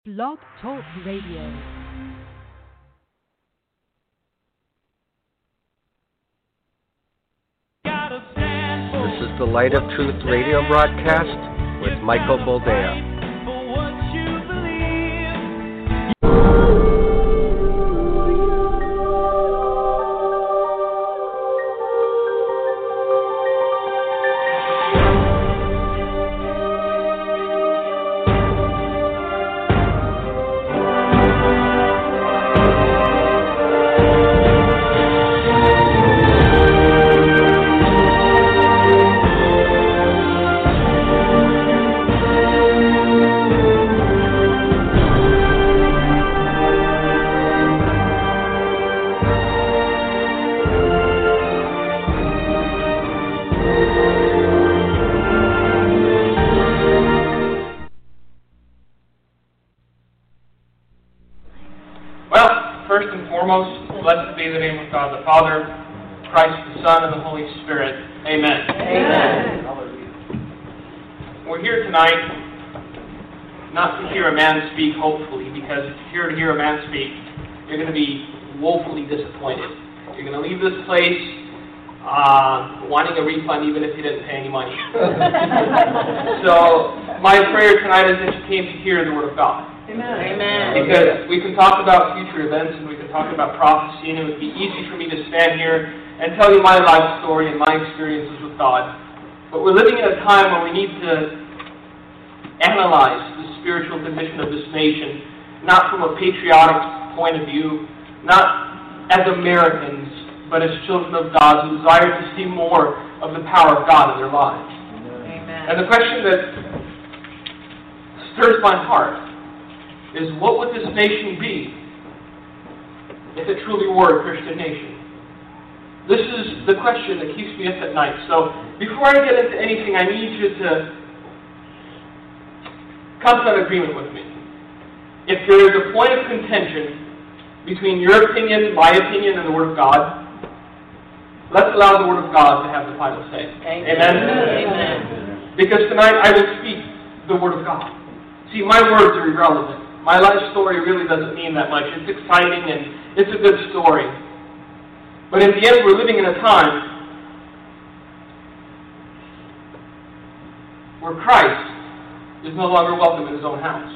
Blog Talk Radio. This is the Light of Truth radio broadcast with Michael Boldea. Blessed be the name of God the Father, Christ the Son, and the Holy Spirit. Amen. Amen. We're here tonight not to hear a man speak, hopefully, because if you're here to hear a man speak, you're going to be woefully disappointed. You're going to leave this place wanting a refund even if you didn't pay any money. So my prayer tonight is that you came to hear the Word of God. Amen. Because we can talk about future events and we can talk about prophecy, and it would be easy for me to stand here and tell you my life story and my experiences with God. But we're living in a time where we need to analyze the spiritual condition of this nation, not from a patriotic point of view, not as Americans, but as children of God who desire to see more of the power of God in their lives. Amen. And the question that stirs my heart is, what would this nation be if it truly were a Christian nation? This is the question that keeps me up at night. So before I get into anything, I need you to come to an agreement with me. If there is a point of contention between your opinion, my opinion, and the Word of God, let's allow the Word of God to have the final say. Amen. Amen? Because tonight I will speak the Word of God. See, my words are irrelevant. My life story really doesn't mean that much. It's exciting and it's a good story. But in the end, we're living in a time where Christ is no longer welcome in His own house.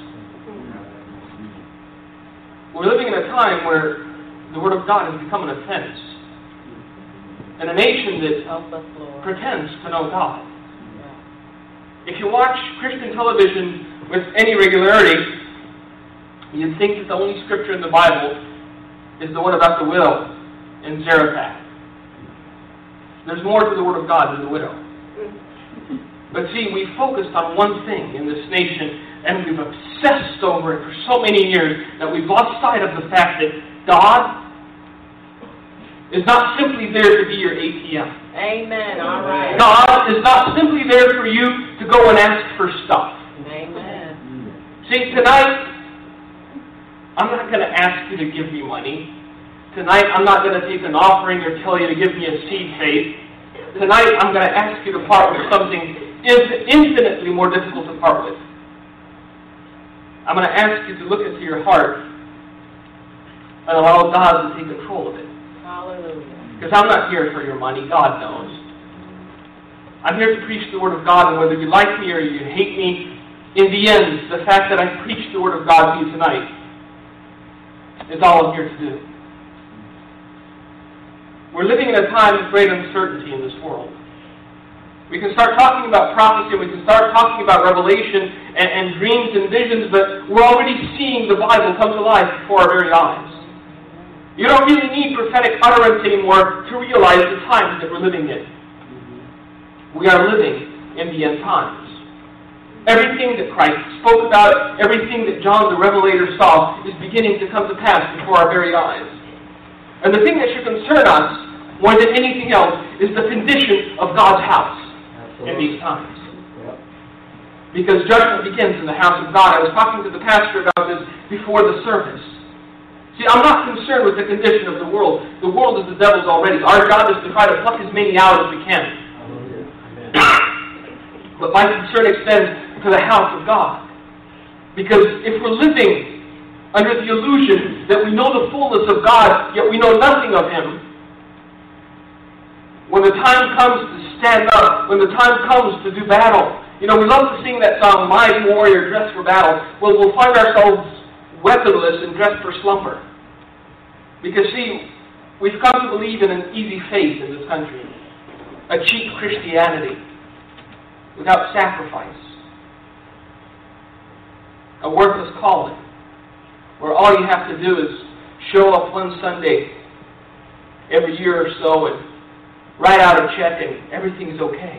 We're living in a time where the Word of God has become an offense. And a nation that pretends to know God. If you watch Christian television with any regularity, you'd think that the only scripture in the Bible is the one about the widow in Zarephath. There's more to the Word of God than the widow. But see, we focused on one thing in this nation, and we've obsessed over it for so many years that we've lost sight of the fact that God is not simply there to be your ATM. Amen. All right. God is not simply there for you to go and ask for stuff. Amen. See, tonight, I'm not going to ask you to give me money. Tonight, I'm not going to take an offering or tell you to give me a seed faith. Tonight, I'm going to ask you to part with something infinitely more difficult to part with. I'm going to ask you to look into your heart and allow God to take control of it. Hallelujah. Because I'm not here for your money. God knows. I'm here to preach the Word of God, and whether you like me or you hate me, in the end, the fact that I preach the Word of God to you tonight is all I'm here to do. We're living in a time of great uncertainty in this world. We can start talking about prophecy, we can start talking about revelation and dreams and visions, but we're already seeing the Bible come to life before our very eyes. You don't really need prophetic utterance anymore to realize the times that we're living in. We are living in the end times. Everything that Christ spoke about, everything that John the Revelator saw, is beginning to come to pass before our very eyes. And the thing that should concern us, more than anything else, is the condition of God's house in these times. Because judgment begins in the house of God. I was talking to the pastor about this before the service. See, I'm not concerned with the condition of the world. The world is the devil's already. Our job is to try to pluck as many out as we can. But my concern extends to the house of God. Because if we're living under the illusion that we know the fullness of God, yet we know nothing of Him, when the time comes to stand up, when the time comes to do battle, we love to sing that song, Mighty Warrior, Dressed for Battle. Well, we'll find ourselves weaponless and dressed for slumber. Because, see, we've come to believe in an easy faith in this country, a cheap Christianity without sacrifice, a worthless calling, where all you have to do is show up one Sunday every year or so and write out a check and everything's okay.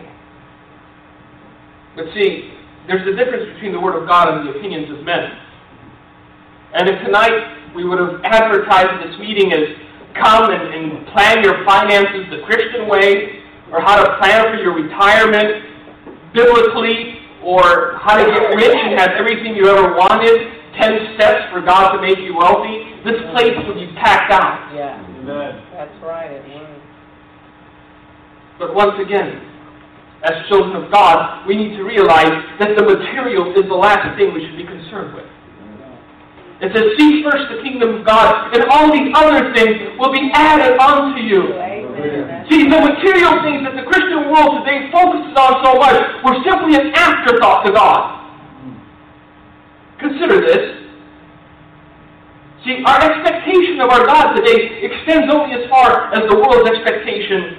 But see, there's a difference between the Word of God and the opinions of men. And if tonight we would have advertised this meeting as come and plan your finances the Christian way, or how to plan for your retirement biblically, or how to get rich and have everything you ever wanted, 10 steps for God to make you wealthy, this place would be packed out. Yeah. Amen. That's right. It would. But once again, as children of God, we need to realize that the material is the last thing we should be concerned with. It says, seek first the kingdom of God, and all these other things will be added unto you. Amen. See, the material things that the Christian world today focuses on so much were simply an afterthought to God. Consider this. See, our expectation of our God today extends only as far as the world's expectation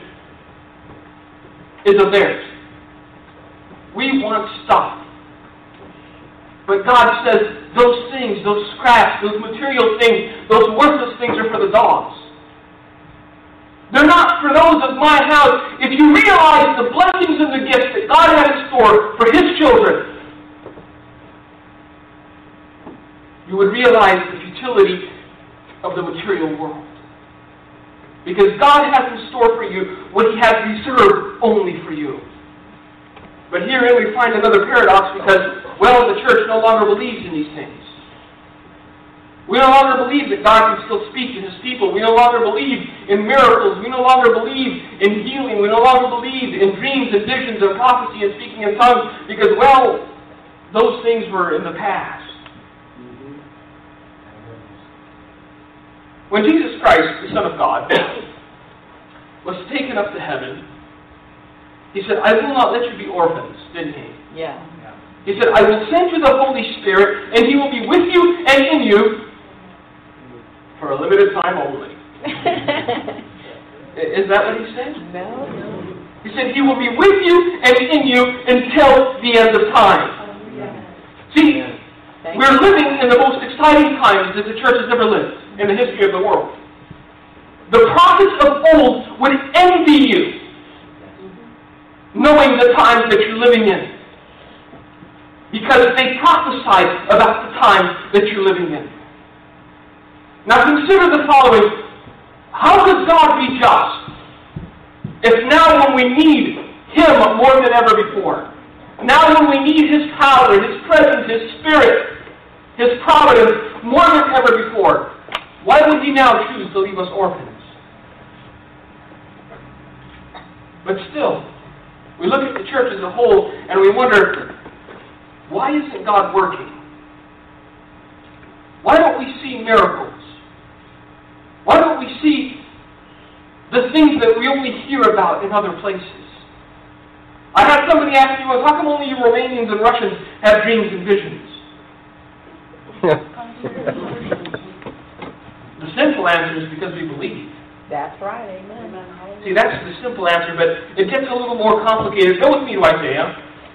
is of theirs. We want stuff. But God says those things, those scraps, those material things, those worthless things are for the dogs. They're not for those of my house. If you realize the blessings and the gifts that God has in store for His children, you would realize the futility of the material world. Because God has in store for you what He has reserved only for you. But herein we find another paradox because, well, the church no longer believes in these things. We no longer believe that God can still speak to His people. We no longer believe in miracles. We no longer believe in healing. We no longer believe in dreams and visions and prophecy and speaking in tongues because, well, those things were in the past. When Jesus Christ, the Son of God, was taken up to heaven, He said, I will not let you be orphans, didn't He? Yeah. He said, I will send you the Holy Spirit, and He will be with you and in you for a limited time only. Is that what He said? No. He said, He will be with you and in you until the end of time. See, we're living in the most exciting times that the church has ever lived in the history of the world. The prophets of old would envy you, knowing the times that you're living in, because they prophesied about the time that you're living in. Now consider the following. How could God be just if now when we need Him more than ever before, now when we need His power, His presence, His Spirit, His providence more than ever before, why would He now choose to leave us orphans? But still, we look at the church as a whole and we wonder, why isn't God working? Why don't we see miracles? Why don't we see the things that we only hear about in other places? I had somebody ask me once, how come only you Romanians and Russians have dreams and visions? The simple answer is because we believe. That's right, amen. See, that's the simple answer, but it gets a little more complicated. Go with me to Isaiah.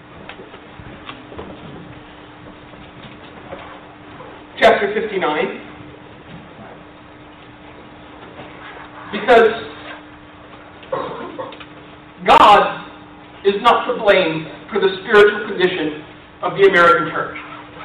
Chapter 59. Because God is not to blame for the spiritual condition of the American church.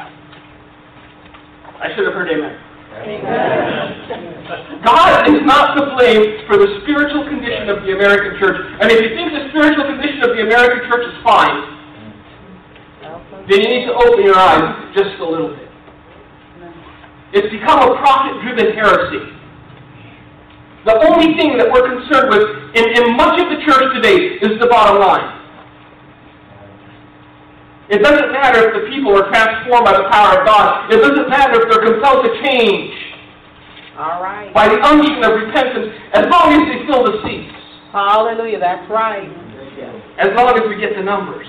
I should have heard amen. Amen. God is not to blame for the spiritual condition of the American church. And if you think the spiritual condition of the American church is fine, then you need to open your eyes just a little bit. It's become a profit-driven heresy. The only thing that we're concerned with in much of the church today is the bottom line. It doesn't matter if the people are transformed by the power of God. It doesn't matter if they're compelled to change. All right. By the unction of repentance, as long as they fill the seats. Hallelujah. That's right. As long as we get the numbers.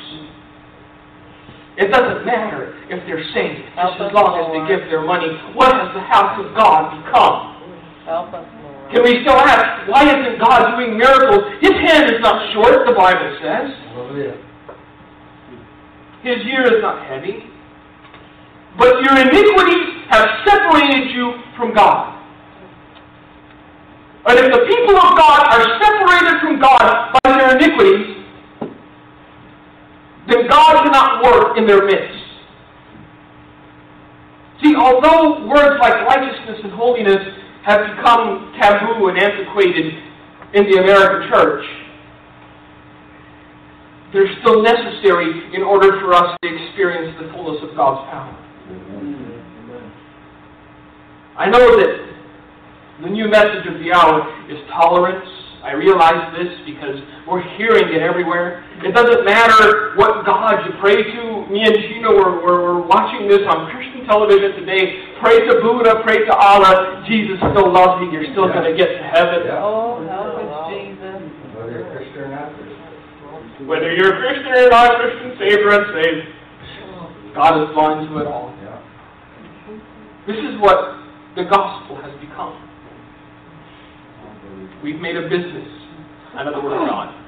It doesn't matter if they're saved, just as long as they give their money. What has the house of God become? Help us, Lord. Can we still ask, why isn't God doing miracles? His hand is not short, the Bible says. His ear is not heavy. But your iniquities have separated you from God. And if the people of God are separated from God by their iniquities, then God cannot work in their midst. See, although words like righteousness and holiness have become taboo and antiquated in the American church, they're still necessary in order for us to experience the fullness of God's power. I know that the new message of the hour is tolerance. I realize this because we're hearing it everywhere. It doesn't matter what God you pray to. Me and Gina were watching this on Christian television today. Pray to Buddha, pray to Allah. Jesus still loves you. You're still going to get to heaven. Oh, help us, Jesus. Whether you're Christian or not. Whether you're a Christian or not Christian, saved or unsaved, God is blind to it all. This is what the gospel has become. We've made a business out of the Word of God.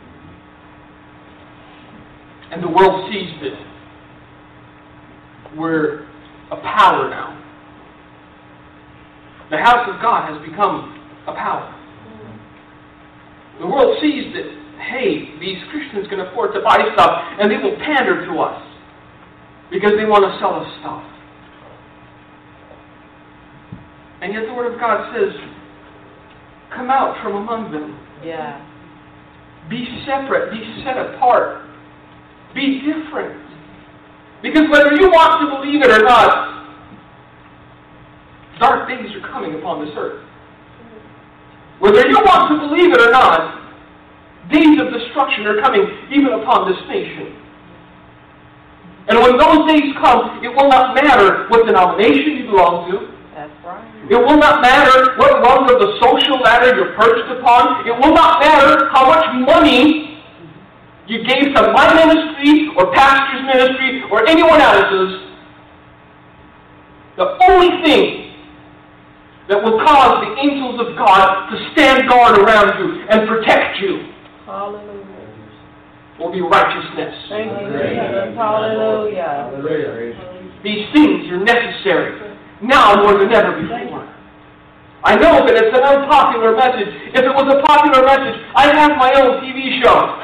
And the world sees that we're a power now. The house of God has become a power. The world sees that, hey, these Christians can afford to buy stuff, and they will pander to us because they want to sell us stuff. And yet the Word of God says, come out from among them. Yeah. Be separate. Be set apart. Be different. Because whether you want to believe it or not, dark days are coming upon this earth. Whether you want to believe it or not, days of destruction are coming even upon this nation. And when those days come, it will not matter what denomination you belong to. That's right. It will not matter what rung of the social ladder you're perched upon. It will not matter how much money you gave to my ministry or pastor's ministry or anyone else's. The only thing that will cause the angels of God to stand guard around you and protect you Hallelujah. will be righteousness. Thank you, Jesus. Hallelujah. These things are necessary now more than ever before. I know that it's an unpopular message. If it was a popular message, I'd have my own TV show.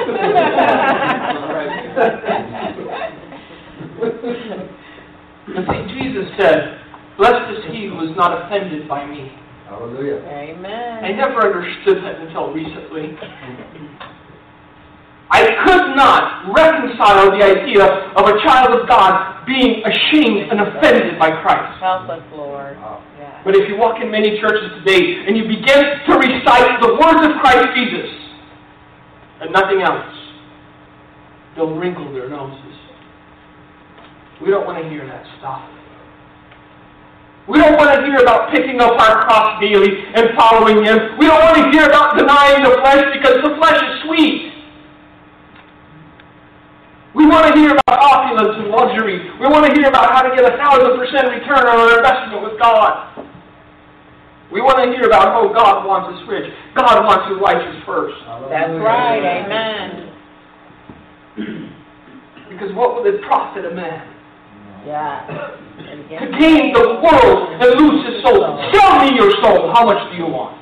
But see, Jesus said, blessed is he who is not offended by me. Hallelujah. Amen. I never understood that until recently. I could not reconcile the idea of a child of God being ashamed and offended by Christ. Help us, Lord. Yeah. But if you walk in many churches today and you begin to recite the words of Christ Jesus and nothing else, they'll wrinkle their noses. We don't want to hear that stuff. We don't want to hear about picking up our cross daily and following Him. We don't want to hear about denying the flesh because the flesh is sweet. We want to hear about opulence and luxury. We want to hear about how to get 1,000% return on our investment with God. We want to hear about how God wants us rich. God wants you righteous first. That's right. Amen. Because what will it profit a man Yeah. to gain the world and lose his soul? Sell me your soul. How much do you want?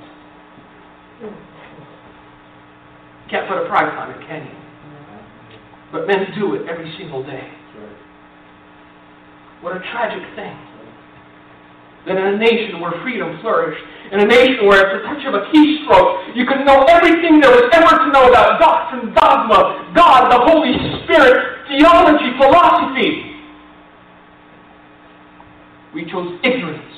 Can't put a price on it, can you? But men do it every single day. What a tragic thing. That in a nation where freedom flourished, in a nation where at the touch of a keystroke, you could know everything there was ever to know about doctrine, dogma, God, the Holy Spirit, theology, philosophy. We chose ignorance.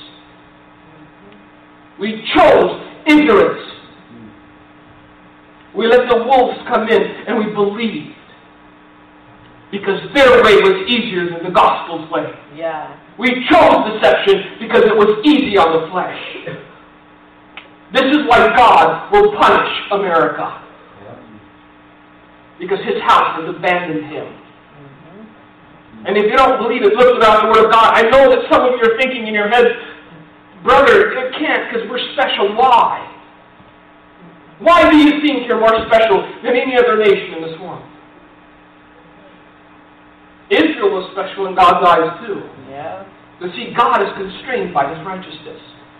We chose ignorance. We let the wolves come in and we believed. because their way was easier than the gospel's way. Yeah. We chose deception because it was easy on the flesh. This is why God will punish America. Because His house has abandoned Him. And if you don't believe it, look without the Word of God. I know that some of you are thinking in your heads, brother, it can't because we're special. Why? Why do you think you're more special than any other nation in this world? Israel was special in God's eyes too. Yeah. But see, God is constrained by His righteousness.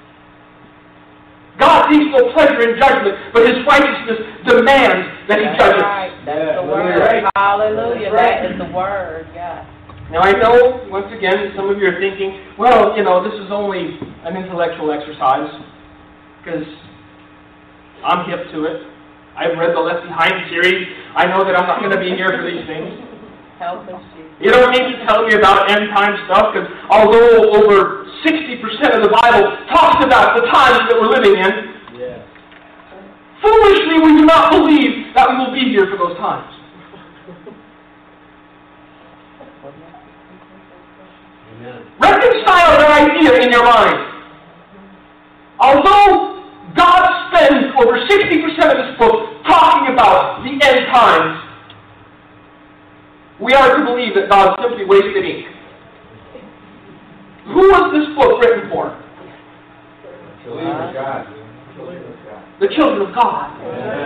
God takes no pleasure in judgment, but His righteousness demands that He judges. Right. That's the word. Hallelujah. That is the word. Yeah. Now I know, once again, some of you are thinking, well, this is only an intellectual exercise, because I'm hip to it. I've read the Left Behind series. I know that I'm not going to be here for these things. Help us, Jesus. You don't need to tell me about end-time stuff, because although over 60% of the Bible talks about the times that we're living in, foolishly we do not believe that we will be here for those times. Reconcile that idea in your mind. Although God spends over 60% of this book talking about the end times, we are to believe that God simply wasted ink. Who was this book written for? Children of God. The children of God.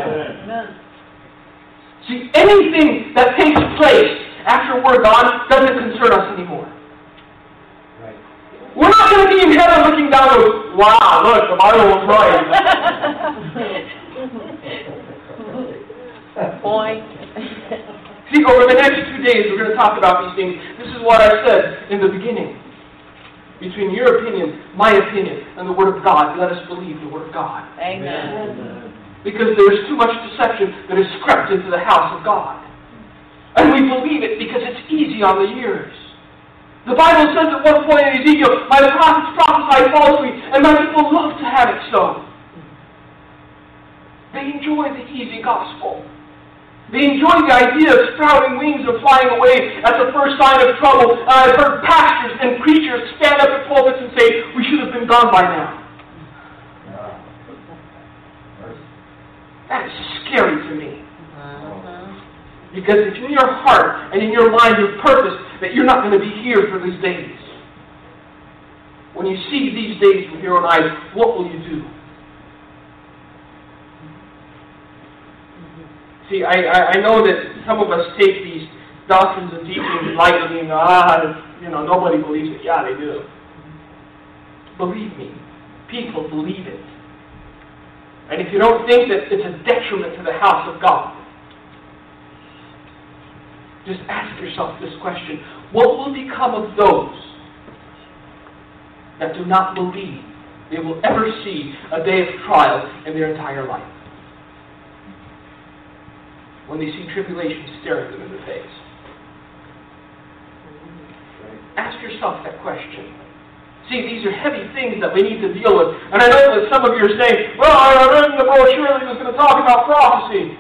See, anything that takes place after we're gone doesn't concern us anymore. We're not going to be in heaven looking down and go, wow, look, the Bible was right. Point. See, over the next 2 days, we're going to talk about these things. This is what I said in the beginning. Between your opinion, my opinion, and the Word of God, let us believe the Word of God. Amen. Because there's too much deception that has crept into the house of God. And we believe it because it's easy on the ears. The Bible says at one point in Ezekiel, my prophets prophesy falsely, and my people love to have it so. They enjoy the easy gospel. They enjoy the idea of sprouting wings and flying away at the first sign of trouble. I've heard pastors and preachers stand up at pulpits and say, we should have been gone by now. That is scary to me. Because it's in your heart and in your mind your purpose that you're not going to be here for these days. When you see these days with your own eyes, what will you do? See, I know that some of us take these doctrines and teachings lightly and nobody believes it. Yeah, they do. Believe me, people believe it. And if you don't think that it's a detriment to the house of God, just ask yourself this question. What will become of those that do not believe they will ever see a day of trial in their entire life? When they see tribulation staring them in the face. Ask yourself that question. See, these are heavy things that we need to deal with. And I know that some of you are saying, well, I read in the brochure that he was going to talk about prophecy.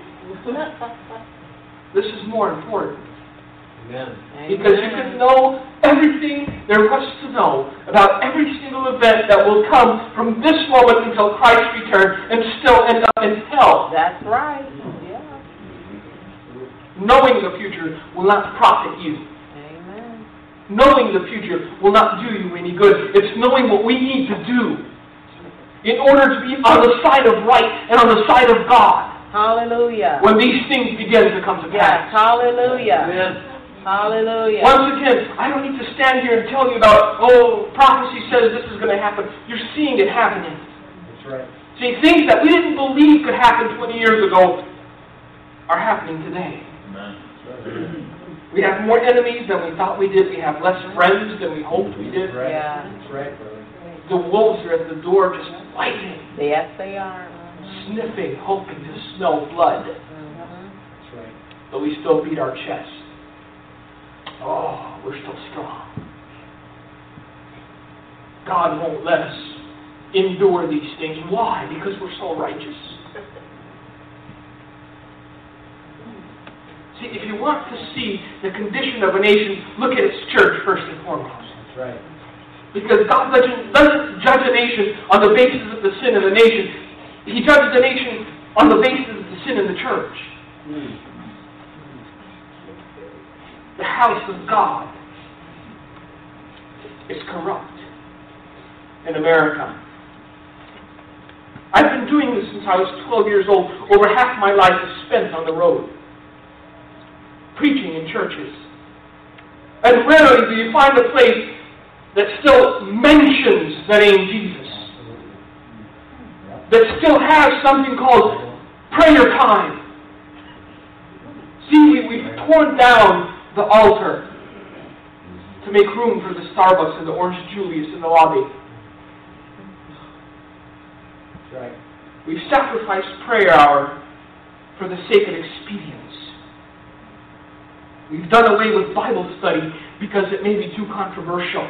This is more important. Amen. Because you can know everything there was to know about every single event that will come from this moment until Christ's return and still end up in hell. That's right. Yeah. Knowing the future will not profit you. Amen. Knowing the future will not do you any good. It's knowing what we need to do in order to be on the side of right and on the side of God. Hallelujah. When these things begin to come to pass. Yes. Hallelujah. Amen. Hallelujah. Once again, I don't need to stand here and tell you about, prophecy says this is going to happen. You're seeing it happening. That's right. See, things that we didn't believe could happen 20 years ago are happening today. Amen. We have more enemies than we thought we did. We have less friends than we hoped we did. Right. Yeah. That's right, brother. The wolves are at the door just biting, Yes, they are. sniffing, hoping to smell blood. That's right. But we still beat our chest. Oh, we're still strong. God won't let us endure these things. Why? Because we're so righteous. See, if you want to see the condition of a nation, look at its church first and foremost. That's right. Because God doesn't judge a nation on the basis of the sin of the nation. He judges the nation on the basis of the sin in the church. The house of God is corrupt in America. I've been doing this since I was 12 years old. Over half my life is spent on the road, preaching in churches. And rarely do you find a place that still mentions the name Jesus, that still has something called prayer time. See, we've torn down the altar to make room for the Starbucks and the Orange Julius in the lobby. That's right. We've sacrificed prayer hour for the sake of expedience. We've done away with Bible study because it may be too controversial.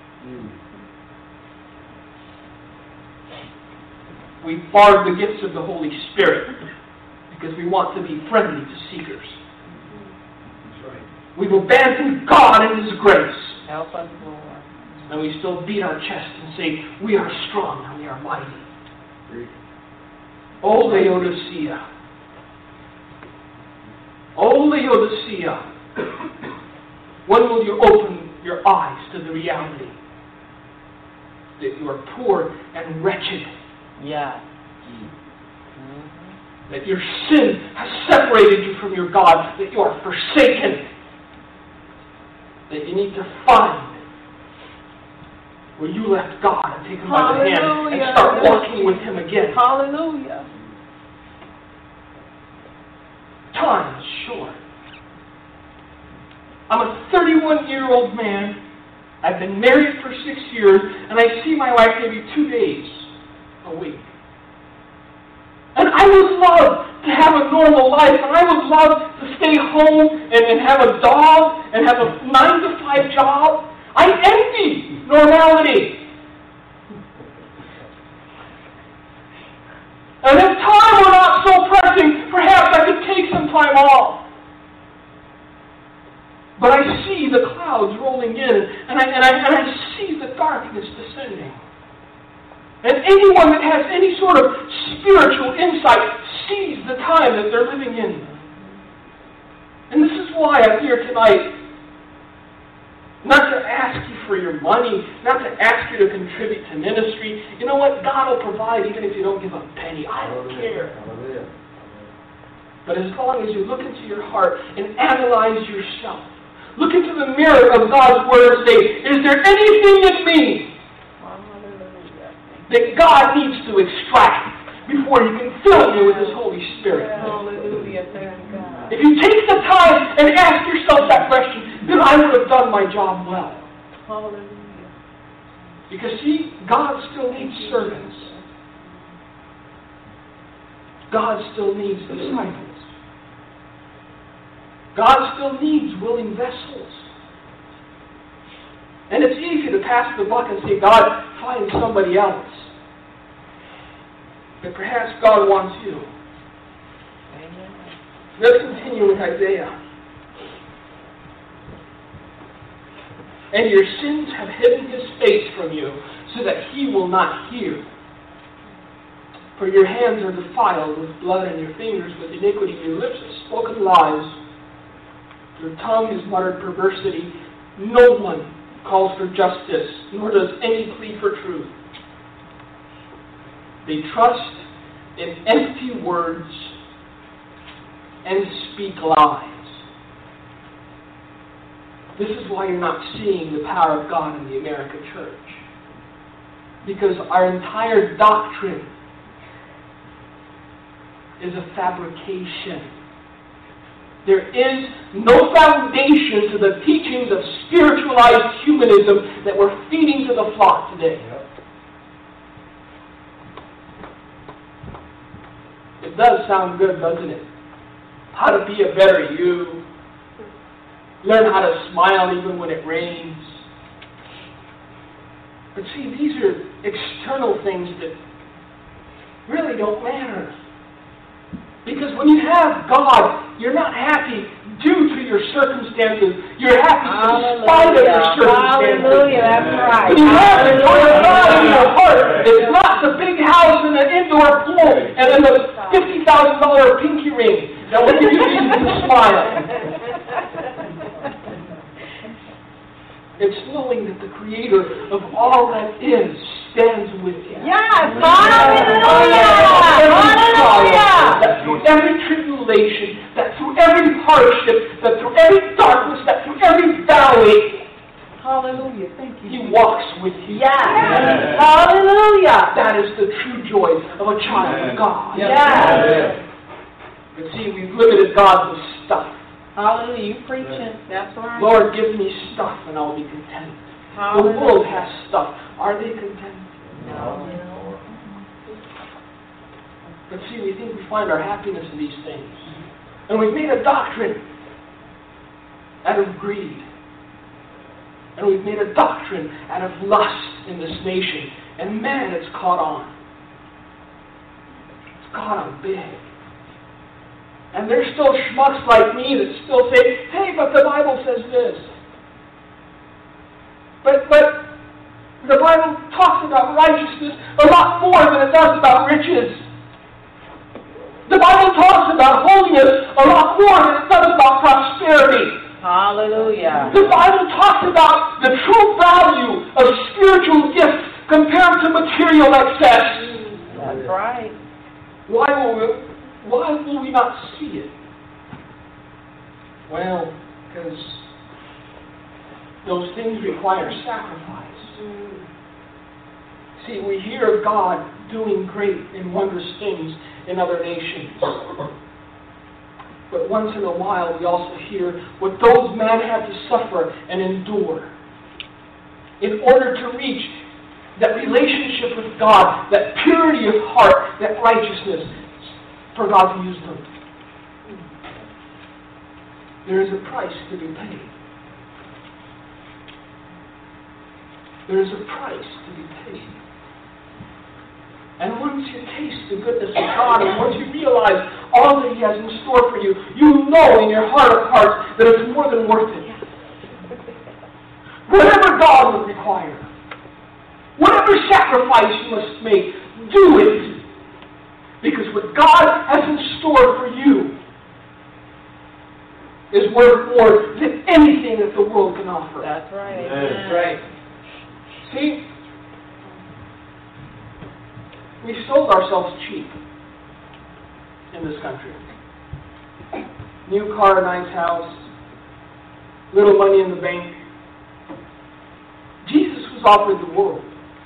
We've barred the gifts of the Holy Spirit because we want to be friendly to seekers. That's right. We've abandoned God and His grace. Help us, Lord. And we still beat our chest and say, we are strong and we are mighty. Oh, Laodicea. Oh, Laodicea. When will you open your eyes to the reality that you are poor and wretched? Yeah. That your sin has separated you from your God, that you are forsaken, that you need to find where you left God and take Him by the hand and start walking with Him again. Hallelujah. Time is short. I'm a 31-year-old man. I've been married for 6 years, and I see my wife maybe 2 days a week. And I would love to have a normal life, and I would love to stay home and have a dog and have a 9-to-5 job. I envy normality. And if time were not so pressing, perhaps I could take some time off. But I see the clouds rolling in, and I see the darkness descending. And anyone that has any sort of spiritual insight sees the time that they're living in. And this is why I'm here tonight. Not to ask you for your money, not to ask you to contribute to ministry. You know what? God will provide even if you don't give a penny. I don't care. But as long as you look into your heart and analyze yourself, look into the mirror of God's Word and say, is there anything in me that God needs to extract before He can fill me with His Holy Spirit? Hallelujah. Thank God. If you take the time and ask yourself that question, then I would have done my job well. Hallelujah. Because see, God still needs servants. God still needs disciples. God still needs willing vessels. And it's easy to pass the buck and say, God, find somebody else. But perhaps God wants you. Amen. Let's continue with Isaiah. And your sins have hidden His face from you, so that He will not hear. For your hands are defiled with blood, and your fingers with iniquity. Your lips have spoken lies. Your tongue has muttered perversity. No one calls for justice, nor does any plead for truth. They trust in empty words and speak lies. This is why you're not seeing the power of God in the American church. Because our entire doctrine is a fabrication. There is no foundation to the teachings of spiritualized humanism that we're feeding to the flock today. It does sound good, doesn't it? How to be a better you. Learn how to smile even when it rains. But see, these are external things that really don't matter. Because when you have God You're not happy due to your circumstances. You're happy in spite of your circumstances. Hallelujah, that's right. You have the joy of God in your heart. It's not the big house and an indoor pool and then the $50,000 pinky ring that will give you reason to smile. It's knowing that the Creator of all that is stands with you. Yes, hallelujah! Hallelujah! That through every tribulation, that through every hardship, that through every darkness, that through every valley, Hallelujah, thank you. He walks with you. Yes, hallelujah! That is the true joy of a child of God. Yes. But see, we've limited God to stuff. Hallelujah, you preaching. That's right. Lord, give me stuff and I'll be content. Hallelujah. The world has stuff. Are they content? No. But see, we think we find our happiness in these things. And we've made a doctrine out of greed. And we've made a doctrine out of lust in this nation. And man, it's caught on. It's caught on big. And there's still schmucks like me that still say, hey, but the Bible says this. But the Bible talks about righteousness a lot more than it does about riches. The Bible talks about holiness a lot more than it does about prosperity. Hallelujah. The Bible talks about the true value of spiritual gifts compared to material excess. That's right. Why will we not see it? Well, because those things require sacrifice. See, we hear of God doing great and wondrous things in other nations. But once in a while, we also hear what those men had to suffer and endure in order to reach that relationship with God, that purity of heart, that righteousness, for God to use them. There is a price to be paid. There is a price to be paid. And once you taste the goodness of God, and once you realize all that He has in store for you, you know in your heart of hearts that it's more than worth it. Whatever God would require, whatever sacrifice you must make, do it. Because what God has in store for you is worth more than anything that the world can offer. That's right. That's right. See, we sold ourselves cheap in this country. New car, nice house, little money in the bank. Jesus was offered the world.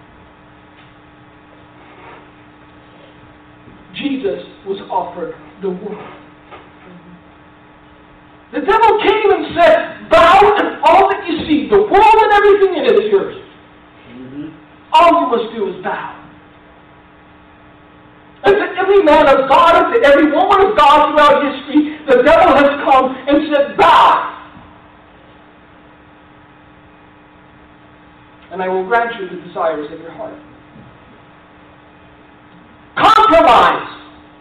Jesus was offered the world. The devil came and said, bow and all that you see, the world and everything in it is yours. All you must do is bow. And to every man of God, and to every woman of God throughout history, the devil has come and said, bow. And I will grant you the desires of your heart. Compromise.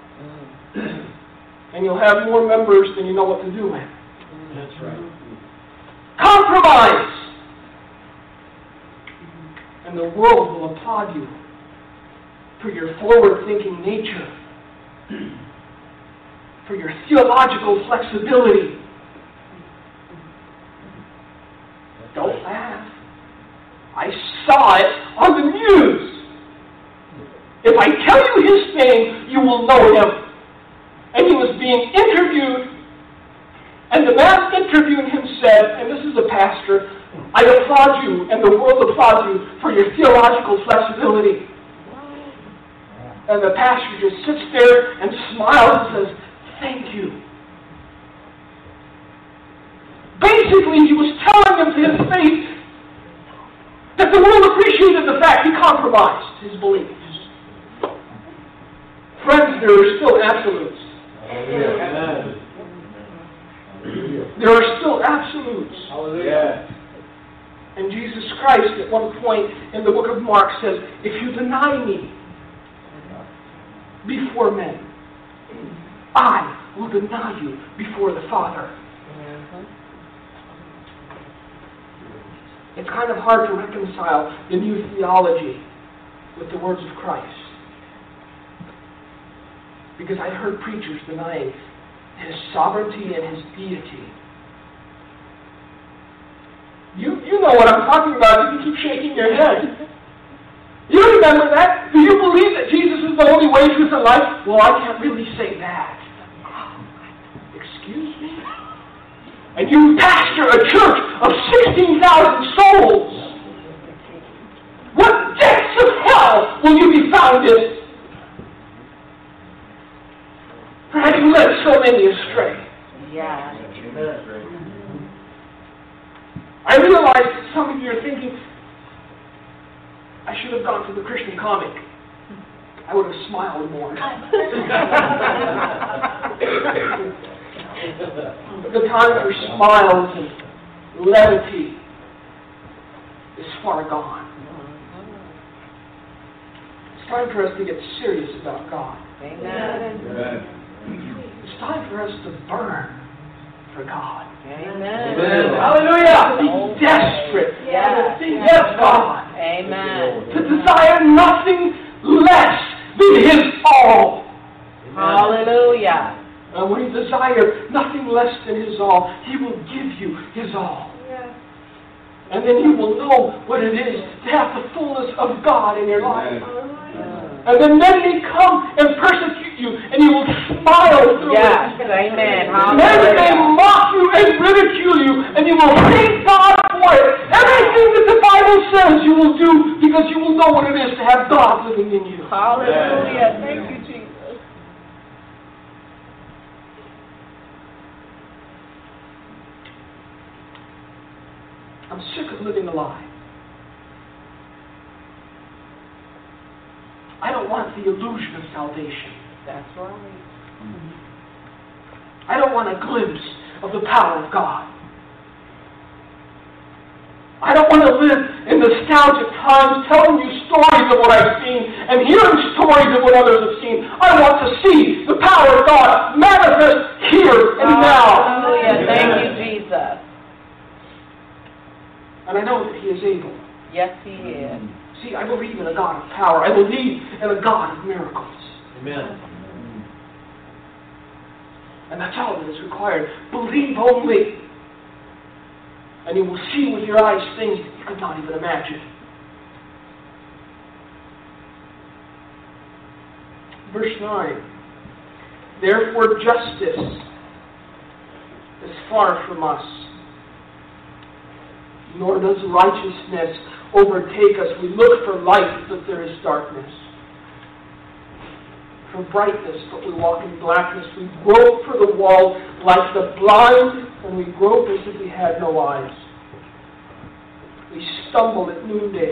And you'll have more members than you know what to do with. That's right. Compromise. And the world will applaud you for your forward-thinking nature, for your theological flexibility. Don't laugh. I saw it on the news. If I tell you his name, you will know him. And he was being interviewed, and the man interviewing him said, and this is a pastor, I applaud you, and the world applauds you for your theological flexibility. And the pastor just sits there and smiles and says, thank you. Basically, he was telling him to his face that the world appreciated the fact he compromised his beliefs. Friends, there are still absolutes. There are still absolutes. And Jesus Christ, at one point in the book of Mark, says, if you deny me before men, I will deny you before the Father. It's kind of hard to reconcile the new theology with the words of Christ. Because I heard preachers denying His sovereignty and His deity. You know what I'm talking about. You keep shaking your head. You remember that? Do you believe that Jesus is the only way, truth, and life? Well, I can't really say that. Excuse me? And you pastor a church of 16,000 souls. What depths of hell will you be found in? For having led so many astray. Yeah. I realize that some of you are thinking, I should have gone to the Christian comic. I would have smiled more. The time for smiles and levity is far gone. It's time for us to get serious about God. Amen. It's time for us to burn for God. Amen. Hallelujah! To be desperate for the things of God. Amen. To desire nothing less than His all. Hallelujah. And when you desire nothing less than His all, He will give you His all. And then you will know what it is to have the fullness of God in your life. And then men may come and persecute you, and you will smile through it. Amen. Men may mock you and ridicule you, and you will thank God for it. Everything that the Bible says you will do, because you will know what it is to have God living in you. Hallelujah. Thank you, Jesus. I'm sick of living a lie. I don't want the illusion of salvation. That's right. I don't want a glimpse of the power of God. I don't want to live in nostalgic times telling you stories of what I've seen and hearing stories of what others have seen. I want to see the power of God manifest here and now. Hallelujah. Thank you, Jesus. And I know that He is able. Yes, He is. See, I believe in a God of power. I believe in a God of miracles. Amen. And that's all that is required. Believe only. And you will see with your eyes things that you could not even imagine. Verse 9. Therefore justice is far from us, nor does righteousness overtake us. We look for light, but there is darkness. For brightness, but we walk in blackness. We grope for the wall like the blind, and we grope as if we had no eyes. We stumble at noonday.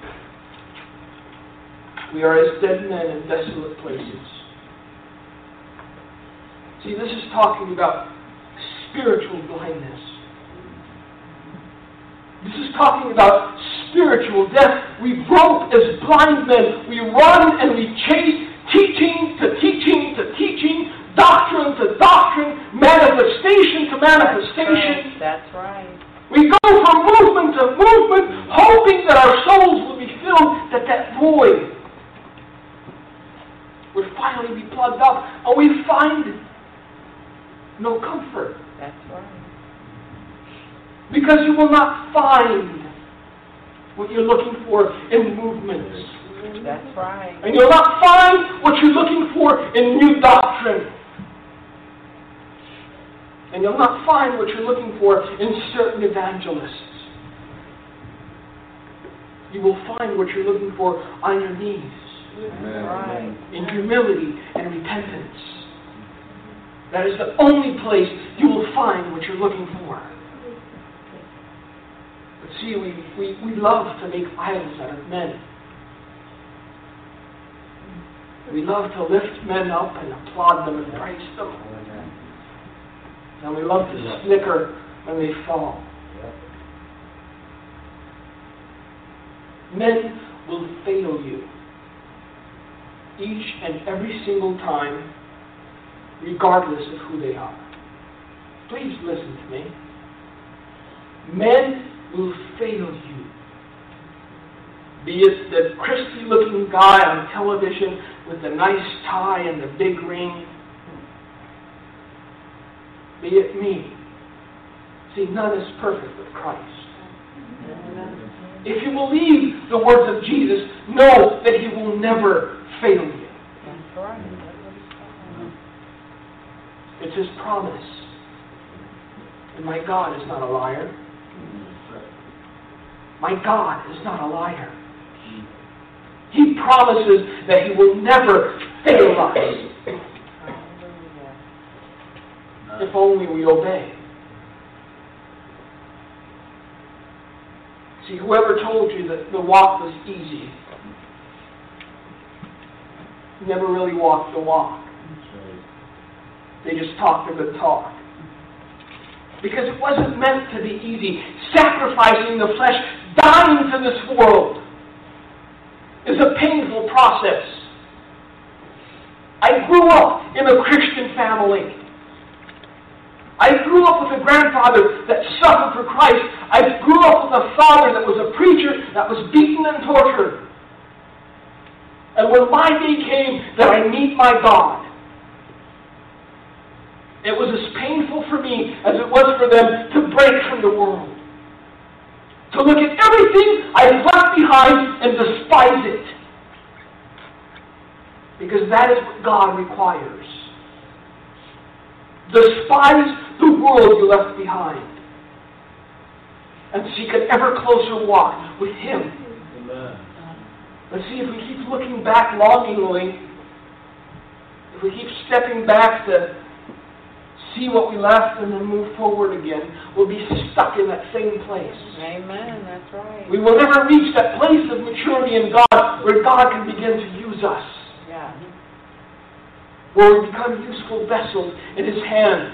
We are as dead men in desolate places. See, this is talking about spiritual blindness. This is talking about spiritual death. We grope as blind men. We run and we chase teaching to teaching to teaching, doctrine to doctrine, manifestation to manifestation. That's right. We go from movement to movement, hoping that our souls will be filled, that that void would finally be plugged up, and we find no comfort. That's right. Because you will not find what you're looking for in movements. That's right. And you'll not find what you're looking for in new doctrine. And you'll not find what you're looking for in certain evangelists. You will find what you're looking for on your knees. Amen. Right. In humility and repentance. That is the only place you will find what you're looking for. But see, we love to make idols out of men. We love to lift men up and applaud them and praise them. And we love to snicker when they fall. Men will fail you each and every single time regardless of who they are. Please listen to me. Men will fail you. Be it the crispy-looking guy on television with the nice tie and the big ring. Be it me. See, none is perfect but Christ. If you believe the words of Jesus, know that He will never fail you. It's His promise. And my God is not a liar. My God is not a liar. He promises that He will never fail us. If only we obey. See, whoever told you that the walk was easy never really walked the walk. They just talked a good talk. Because it wasn't meant to be easy. Sacrificing the flesh, dying to this world, is a painful process. I grew up in a Christian family. I grew up with a grandfather that suffered for Christ. I grew up with a father that was a preacher that was beaten and tortured. And when my day came that I meet my God, it was as painful for me as it was for them to break from the world. To look at everything I've left behind and despise it. Because that is what God requires. Despise the world you left behind. And seek an ever closer walk with Him. Amen. But see, if we keep looking back longingly, if we keep stepping back to see what we left and then move forward again, we'll be stuck in that same place. Amen, that's right. We will never reach that place of maturity in God where God can begin to use us. Yeah. Where we become useful vessels in His hands.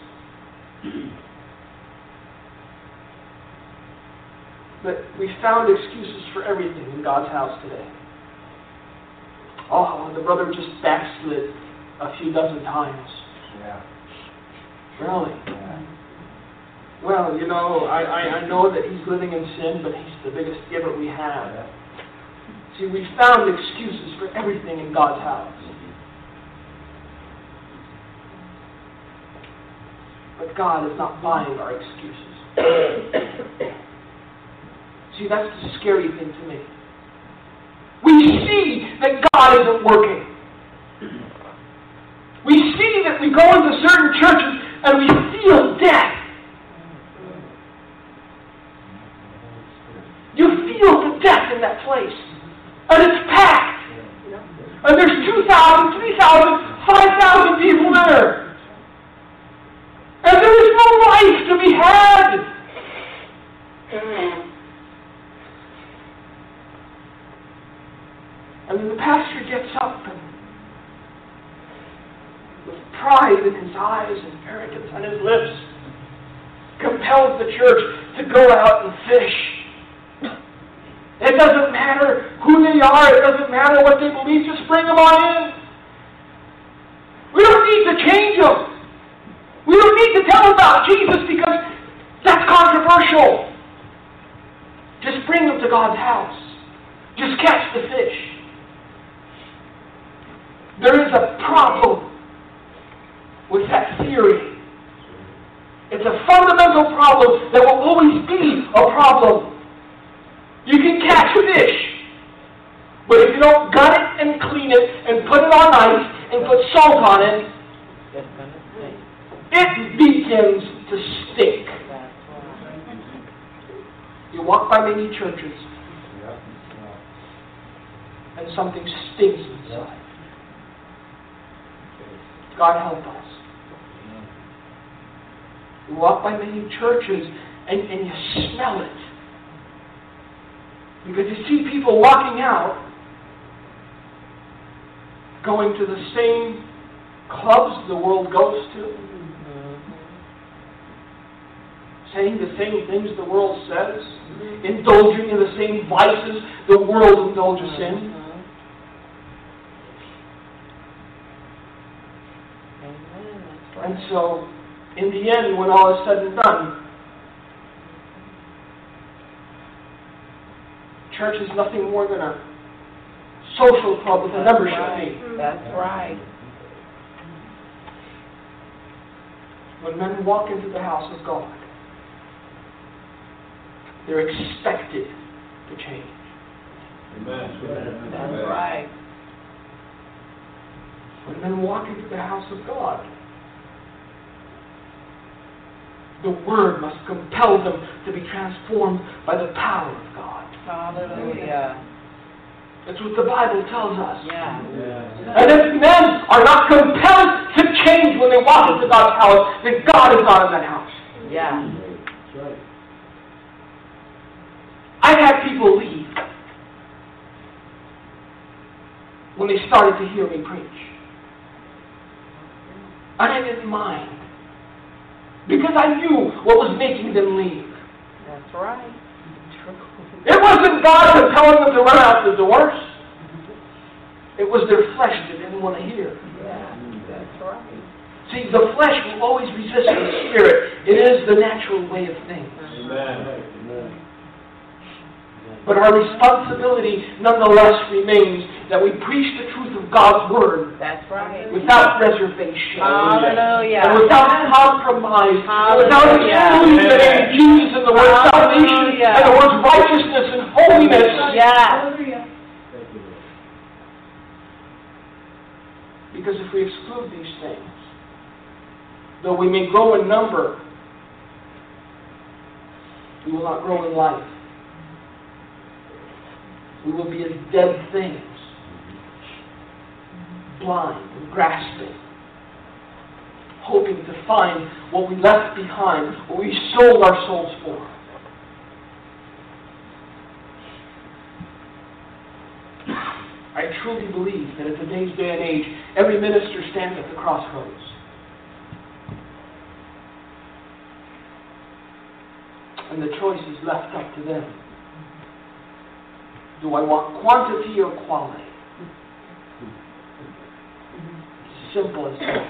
But we found excuses for everything in God's house today. Oh, the brother just backslid a few dozen times. Yeah. Really? Yeah. Well, you know, I know that he's living in sin, but he's the biggest giver we have. Yeah. See, we found excuses for everything in God's house. But God is not buying our excuses. See, that's the scary thing to me. We see that God isn't working. We see that we go into certain churches and we feel death. You feel the death in that place. And it's packed. And there's 2,000, 3,000, 5,000 people there. And there is no life to be had. And then the pastor gets up and with pride in his eyes and arrogance on his lips, compels the church to go out and fish. It doesn't matter who they are. It doesn't matter what they believe. Just bring them on in. We don't need to change them. We don't need to tell them about Jesus because that's controversial. Just bring them to God's house. Just catch the fish. There is a problem with that theory. It's a fundamental problem that will always be a problem. You can catch fish, but if you don't gut it and clean it and put it on ice and put salt on it, it begins to stink. You walk by many churches and something stinks inside. God help us. You walk by many churches and you smell it. Because you see people walking out, going to the same clubs the world goes to, saying the same things the world says, indulging in the same vices the world indulges in. And so, in the end, when all is said and done, church is nothing more than a social club with a membership fee. That's right. When men walk into the house of God, they're expected to change. Amen. That's right. When men walk into the house of God, the Word must compel them to be transformed by the power of God. Hallelujah. That's what the Bible tells us. Yeah. And if men are not compelled to change when they walk into God's house, then God is not in that house. Yeah. That's right. I've had people leave when they started to hear me preach. And I didn't mind, because I knew what was making them leave. That's right. It wasn't God compelling them to run out the doors. It was their flesh that didn't want to hear. Yeah, that's right. See, the flesh will always resist the Spirit. It is the natural way of things. Amen. But our responsibility nonetheless remains that we preach the truth of God's Word That's right. without reservation. Hallelujah. And without compromise. And without excluding the name of Jesus and the word salvation and the words righteousness and holiness. Yeah. Because if we exclude these things, though we may grow in number, we will not grow in life. We will be as dead things, blind and grasping, hoping to find what we left behind, what we sold our souls for. I truly believe that in today's day and age, every minister stands at the crossroads. And the choice is left up to them. Do I want quantity or quality? Simple as that.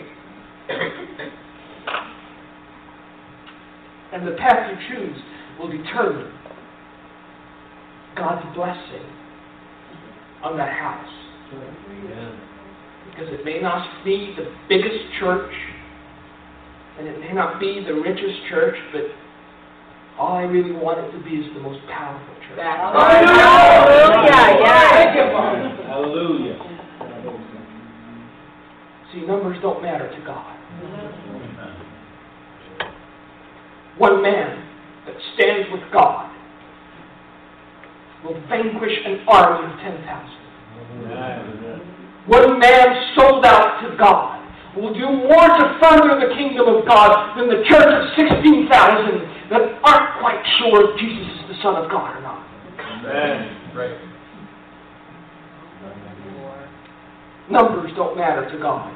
And the path you choose will determine God's blessing on that house. Because it may not be the biggest church, and it may not be the richest church, but all I really want it to be is the most powerful church. Hallelujah. Yeah. Hallelujah. See, numbers don't matter to God. One man that stands with God will vanquish an army of 10,000. One man sold out to God will do more to further the kingdom of God than the church of 16,000 that aren't quite sure if Jesus is the Son of God or not. Amen. Right. Numbers don't matter to God.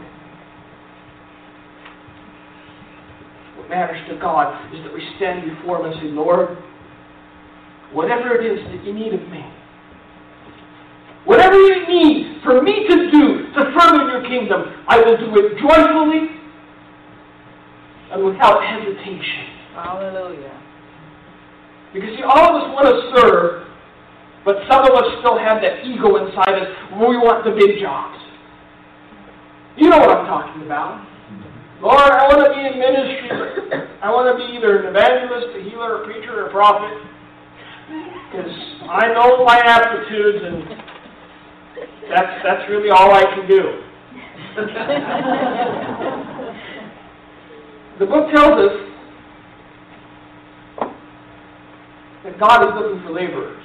What matters to God is that we stand before Him and say, Lord, whatever it is that you need of me, whatever you need for me to do to further your kingdom, I will do it joyfully and without hesitation. Hallelujah. Because see, all of us want to serve, but some of us still have that ego inside us where we want the big jobs. You know what I'm talking about. Lord, I want to be in ministry. I want to be either an evangelist, a healer, a preacher, or a prophet. Because I know my aptitudes, and that's really all I can do. The book tells us that God is looking for laborers.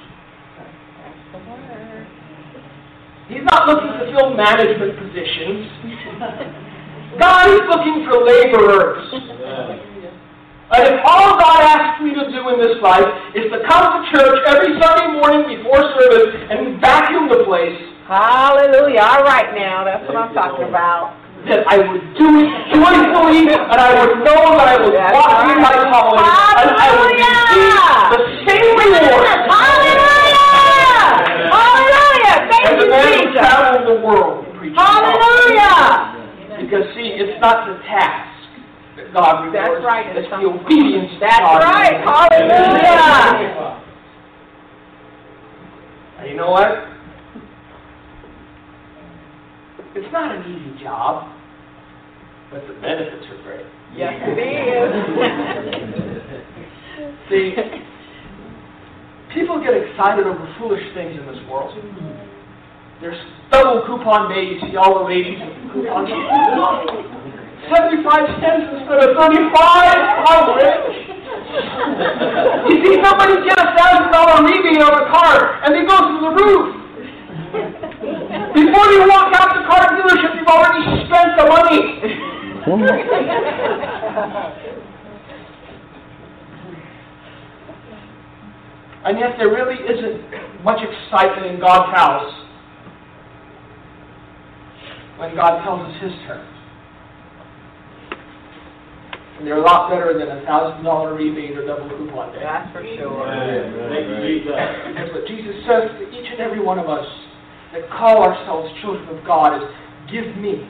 He's not looking to fill management positions. God is looking for laborers. And if all God asks me to do in this life is to come to church every Sunday morning before service and vacuum the place, Hallelujah. All right now. That's what I'm talking about. that I would do it joyfully, and I would know that I was walking in my calling, and I would receive the same reward Hallelujah! Hallelujah! as Thank the you, man who Jesus. traveled the world preaching. Hallelujah! Because Because, see, it's not the task that God rewards. That's right. It's the obedience to That's God. right. Hallelujah. And you know what? It's not an easy job, but the benefits are great. Yes, it is. See, people get excited over foolish things in this world. There's double coupon days. See all the ladies with coupons. 75 cents instead of 35. I'm rich. You see somebody get a $1,000 rebate on a car, and they go through the roof. Before you walk out the car dealership, you've already spent the money. And yet there really isn't much excitement in God's house when God tells us His terms. And they're a lot better than a $1,000 rebate or double coupon day. That's for sure. Thank you, Jesus. That's what Jesus says to each and every one of us that call ourselves children of God is, give me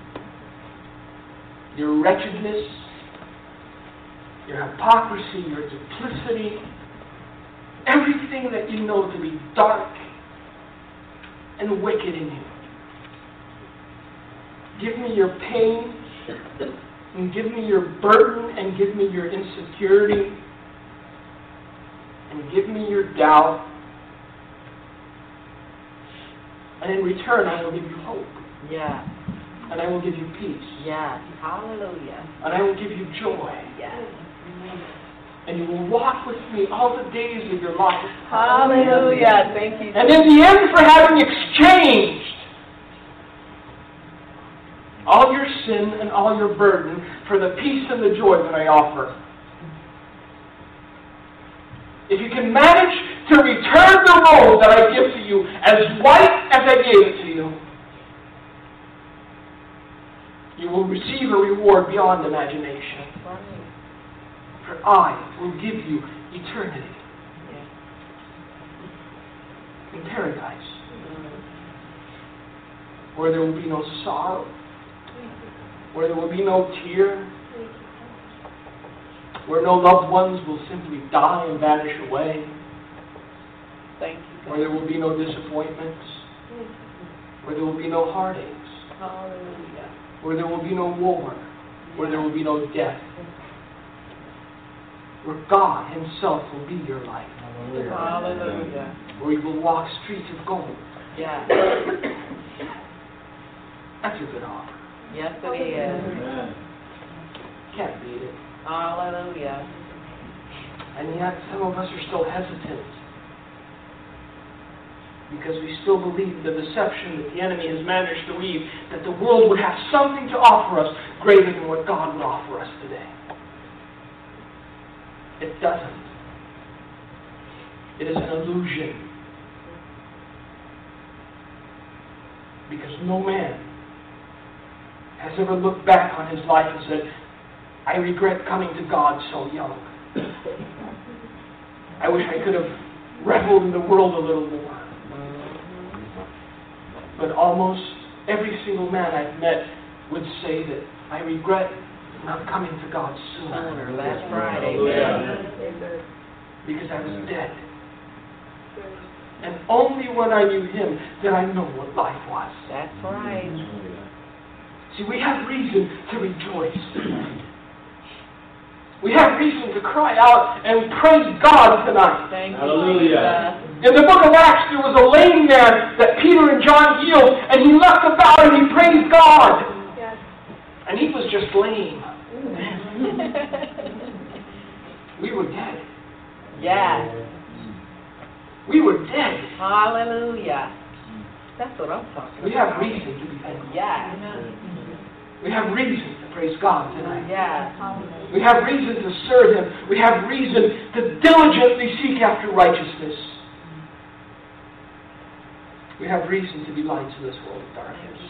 your wretchedness, your hypocrisy, your duplicity, everything that you know to be dark and wicked in you. Give me your pain, and give me your burden, and give me your insecurity, and give me your doubt. And in return, I will give you hope. Yeah. And I will give you peace. Yes. Hallelujah. And I will give you joy. Yes. And you will walk with me all the days of your life. Hallelujah. Thank you. And in the end, for having exchanged all your sin and all your burden for the peace and the joy that I offer. If you can manage to return the robe that I give to you as white as I gave it to you, you will receive a reward beyond imagination. For I will give you eternity in paradise, where there will be no sorrow, where there will be no tear, where no loved ones will simply die and vanish away, Thank you. where there will be no disappointments, where there will be no heartaches, Hallelujah. where there will be no war, where there will be no death, where God Himself will be your life, Hallelujah. where you will walk streets of gold. Yeah. That's a good offer. Yes, it is. Amen. Can't beat it. Hallelujah. And yet some of us are still hesitant because we still believe the deception that the enemy has managed to weave, that the world would have something to offer us greater than what God would offer us today. It doesn't. It is an illusion. Because no man has ever looked back on his life and said, I regret coming to God so young. I wish I could have reveled in the world a little more. But almost every single man I've met would say that I regret not coming to God sooner. Last Friday. Hallelujah. Because I was dead. And only when I knew Him did I know what life was. That's right. See, we have reason to rejoice. We have reason to cry out and praise God tonight. Thank you. Hallelujah. In the book of Acts, there was a lame man that Peter and John healed, and he left about and he praised God. Yes. And he was just lame. We were dead. Yes. We were dead. Hallelujah. That's what I'm talking about. We have reason to be thankful. Yes. We have reason to praise God tonight. Yes. We have reason to serve Him. We have reason to diligently seek after righteousness. We have reason to be lights in this world of darkness.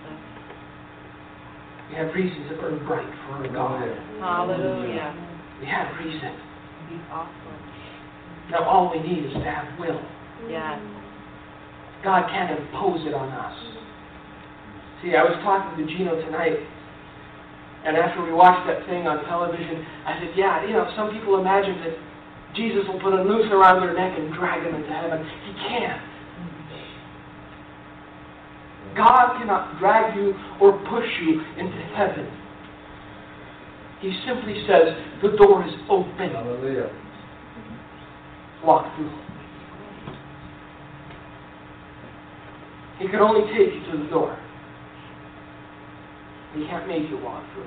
We have reason to burn bright for our God. Hallelujah. We have reason. Awesome. Now all we need is to have will. Yes. God can't impose it on us. See, I was talking to Gino tonight, And after we watched that thing on television, I said, yeah, some people imagine that Jesus will put a noose around their neck and drag them into heaven. He can't. God cannot drag you or push you into heaven. He simply says, the door is open. Hallelujah. Walk through. He can only take you to the door. He can't make you walk through.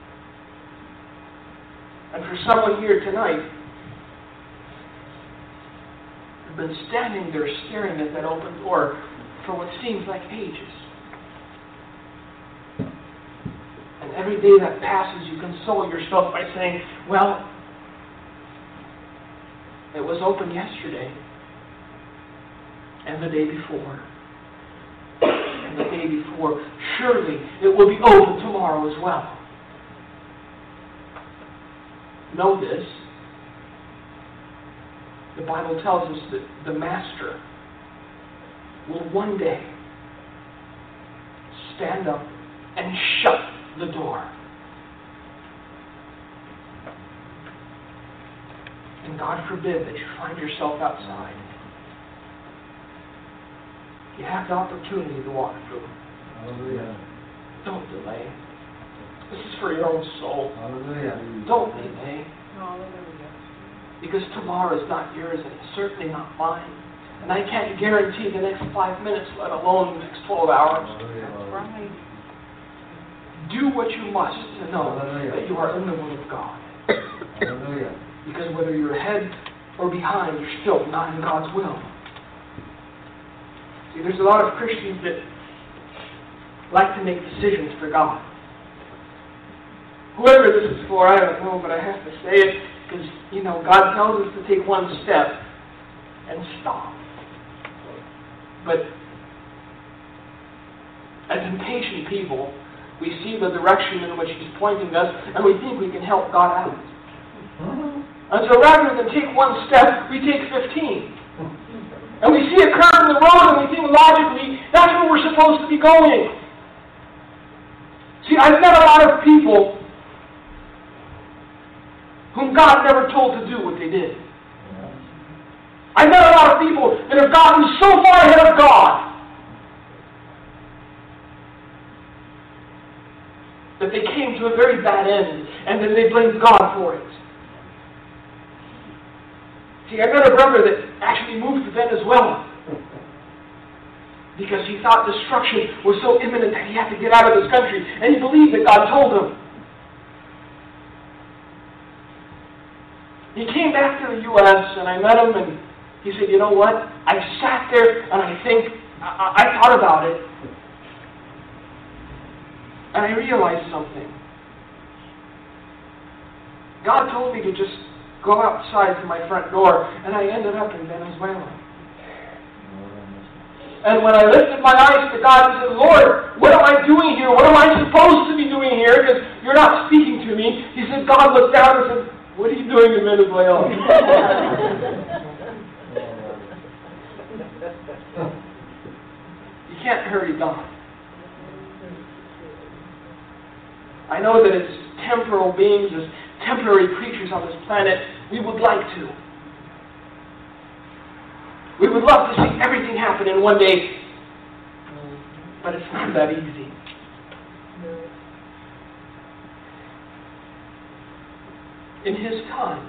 And for someone here tonight, you've been standing there staring at that open door for what seems like ages. And every day that passes, you console yourself by saying, well, it was open yesterday, and the day before, and the day before. Surely it will be open tomorrow as well. Know this. The Bible tells us that the Master will one day stand up and shut the door. And God forbid that you find yourself outside. You have the opportunity to walk through. Hallelujah. Don't delay. This is for your own soul. Hallelujah. Don't delay. Hallelujah. Because tomorrow is not yours and it's certainly not mine. And I can't guarantee the next 5 minutes, let alone the next 12 hours. That's right. Do what you must to know Hallelujah. that you are in the will of God. Hallelujah. Because whether you're ahead or behind, you're still not in God's will. See, there's a lot of Christians that like to make decisions for God. Whoever this is for, I don't know, but I have to say it because, God tells us to take one step and stop. But as impatient people, we see the direction in which He's pointing us, and we think we can help God out. And so rather than take one step, we take 15. And we see a curve in the road, and we think logically, that's where we're supposed to be going. See, I've met a lot of people whom God never told to do what they did. I've met a lot of people that have gotten so far ahead of God that they came to a very bad end, and then they blamed God for it. See, I met a brother that actually moved to Venezuela because he thought destruction was so imminent that he had to get out of this country, and he believed that God told him. He came back to the U.S., and I met him, and he said, you know what? I sat there, and I thought about it, and I realized something. God told me to just go outside from my front door, and I ended up in Venezuela. And when I lifted my eyes to God and said, Lord, what am I doing here? What am I supposed to be doing here? Because you're not speaking to me. He said, God looked down and said, what are you doing in Venezuela? You can't hurry God. I know that as temporal beings, as temporary creatures on this planet, we would like to. We would love to see everything happen in one day, but it's not that easy. In His time,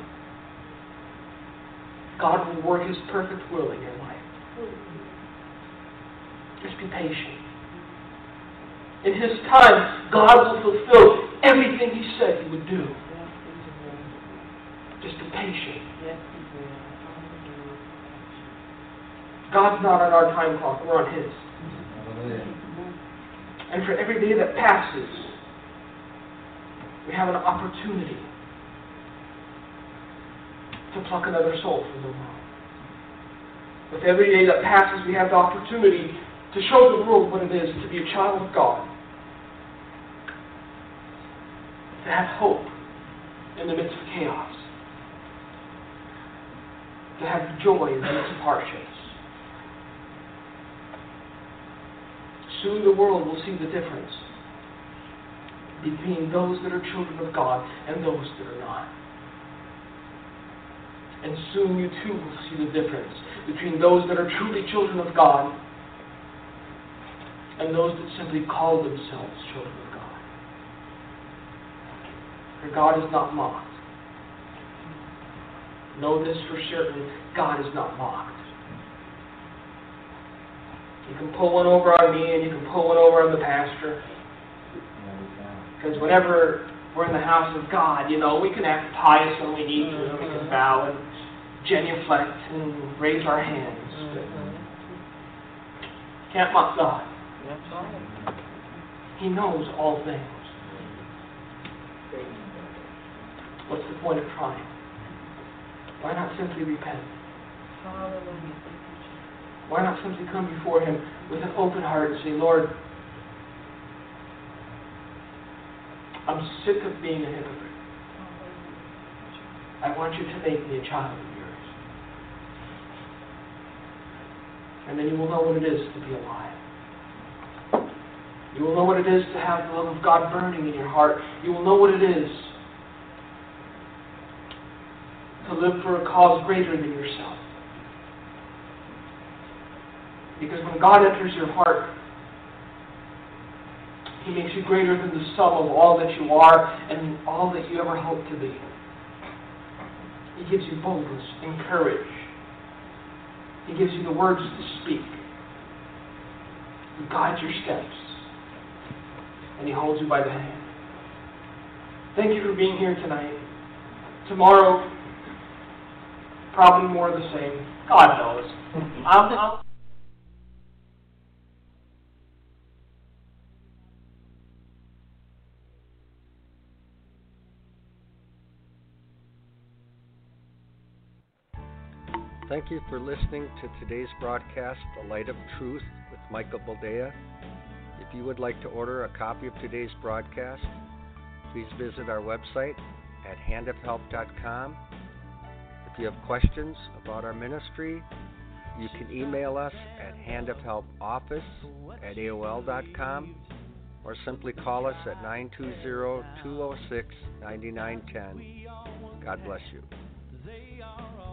God will work His perfect will in your life. Just be patient. In His time, God will fulfill everything He said He would do. Just be patient. God's not on our time clock, we're on His. And for every day that passes, we have an opportunity to pluck another soul from the world. With every day that passes, we have the opportunity to show the world what it is to be a child of God. To have hope in the midst of chaos. To have joy in the midst of hardships. Soon the world will see the difference between those that are children of God and those that are not. And soon you too will see the difference between those that are truly children of God and those that simply call themselves children of God. For God is not mocked. Know this for certain, God is not mocked. You can pull one over on me and you can pull one over on the pastor. Because whenever we're in the house of God, we can act pious when we need to. We can bow and genuflect and raise our hands. But can't mock God. He knows all things. What's the point of trying? Why not simply repent? Why not simply come before Him with an open heart and say, Lord, I'm sick of being a hypocrite. I want you to make me a child of yours. And then you will know what it is to be alive. You will know what it is to have the love of God burning in your heart. You will know what it is to live for a cause greater than yourself. Because when God enters your heart, He makes you greater than the sum of all that you are and all that you ever hope to be. He gives you boldness and courage. He gives you the words to speak. He guides your steps. And He holds you by the hand. Thank you for being here tonight. Tomorrow, probably more of the same. God knows. Thank you for listening to today's broadcast, The Light of Truth with Michael Boldea. If you would like to order a copy of today's broadcast, please visit our website at handofhelp.com. If you have questions about our ministry, you can email us at handofhelpoffice@aol.com or simply call us at 920-206-9910. God bless you.